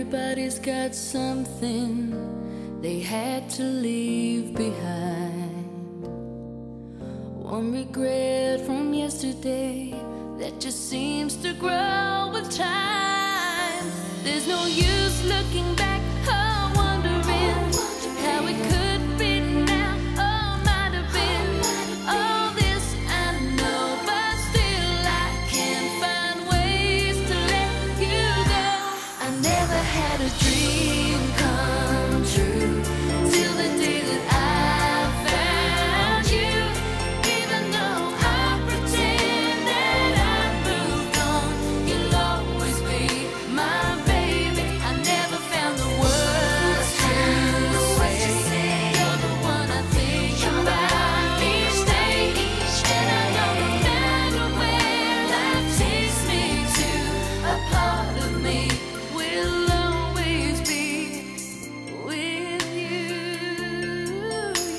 Everybody's got something they had to leave behind. One regret from yesterday that just seems to grow with time. There's no use looking back or wondering how it could be now or might have been. All this I know, but still I can't find ways to let you go. I never had a dream come true till the day that I found you. Even though I pretend that I've moved on, you'll always be my baby. I never found the words to say. You're the one I think about each day, and I know no matter where life takes me to, a part of me will always be with you.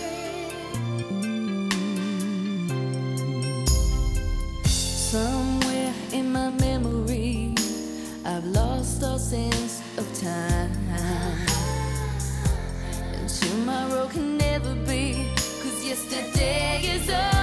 Somewhere in my memory, I've lost all sense of time, and tomorrow can never be, 'cause yesterday is all